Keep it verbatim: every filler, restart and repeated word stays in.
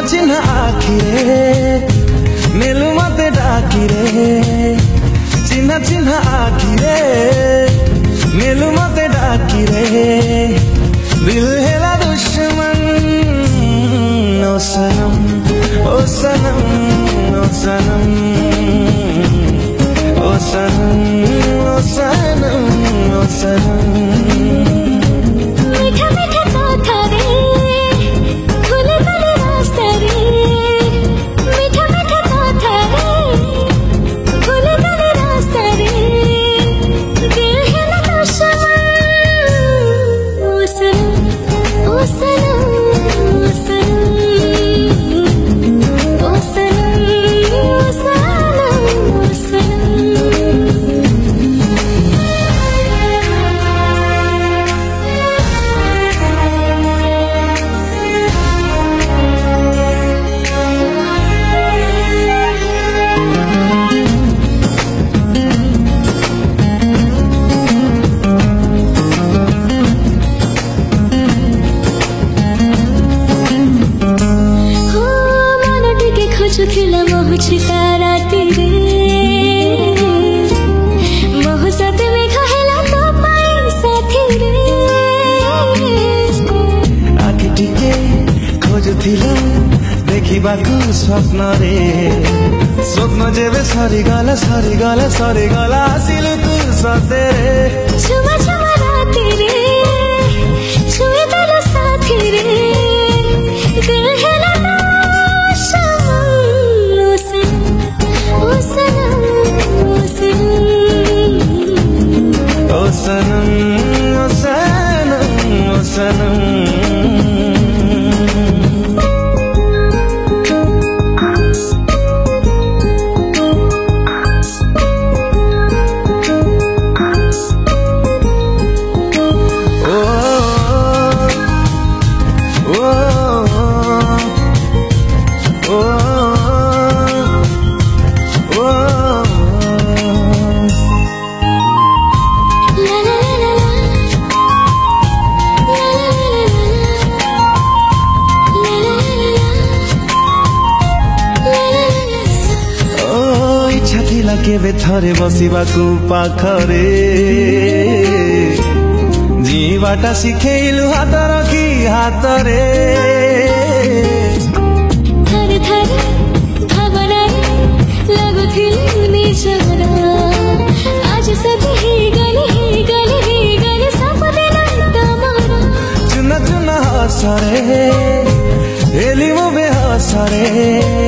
चिन्ह आखिरे मेलु मते डाकिरे चिन्ह चिन्ह आखिरे मेलु मते डाकिरे दिल हेला दुश्मन ओ सनम ओ सनम ओ सनम ओ सनम ओ सनम ओ सनम मीठा मीठा कथा रे खुले खुले रास्ता रे मीठा मीठा कथा रे खुले खुले रास्ता रे दिल है ना दुश्मन ओ सनम ओ सनम ओ सनम ओ सनम ओ सनम ओ सनम खोजुथिला मोह छिपा राति रे मोह सत में कहला तो पाई साथी रे आखि टिके खोजुथिला देखिबाकु स्वप्न रे स्वप्न जेबे सरी गला सरी गला सरी गला आसिलु तू सतेरे छुमा छुमा राति रे छुए तेरा साथी रे दिल है ना ओ सनम ओ सनम ओ सनम केबे थरे बसिबाकु पाखरे जीवाटा शिखेइलु हात रखी हातरे थर थर भावनारे लागुथिलु निजरा आज सभी ही गली ही गली ही गली सपदिन तमरा चुना चुना हसरे हेलिमो बे हसरे